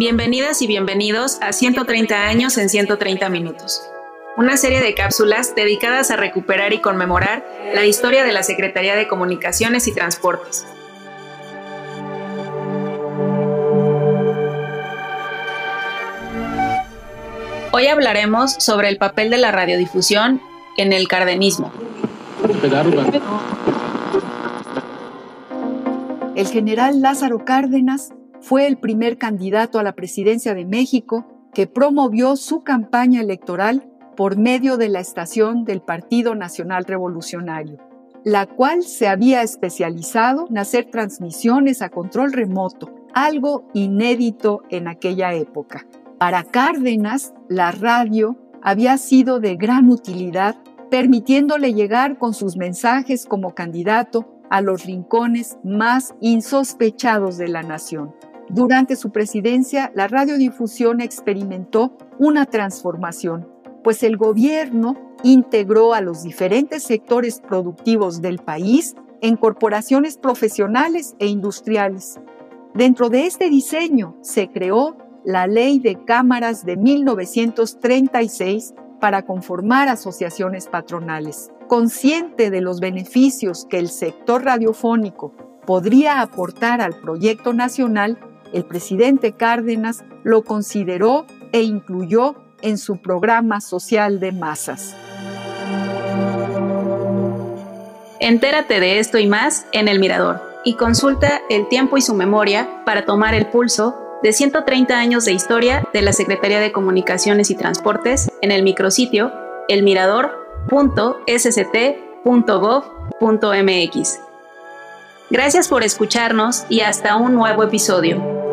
Bienvenidas y bienvenidos a 130 años en 130 minutos, una serie de cápsulas dedicadas a recuperar y conmemorar la historia de la Secretaría de Comunicaciones y Transportes. Hoy hablaremos sobre el papel de la radiodifusión en el cardenismo. El general Lázaro Cárdenas fue el primer candidato a la presidencia de México que promovió su campaña electoral por medio de la estación del Partido Nacional Revolucionario, la cual se había especializado en hacer transmisiones a control remoto, algo inédito en aquella época. Para Cárdenas, la radio había sido de gran utilidad, permitiéndole llegar con sus mensajes como candidato a los rincones más insospechados de la nación. Durante su presidencia, la radiodifusión experimentó una transformación, pues el gobierno integró a los diferentes sectores productivos del país en corporaciones profesionales e industriales. Dentro de este diseño se creó la Ley de Cámaras de 1936 para conformar asociaciones patronales. Consciente de los beneficios que el sector radiofónico podría aportar al proyecto nacional, el presidente Cárdenas lo consideró e incluyó en su programa social de masas. Entérate de esto y más en El Mirador y consulta El Tiempo y su Memoria para tomar el pulso de 130 años de historia de la Secretaría de Comunicaciones y Transportes en el micrositio elmirador.sct.gov.mx. Gracias por escucharnos y hasta un nuevo episodio.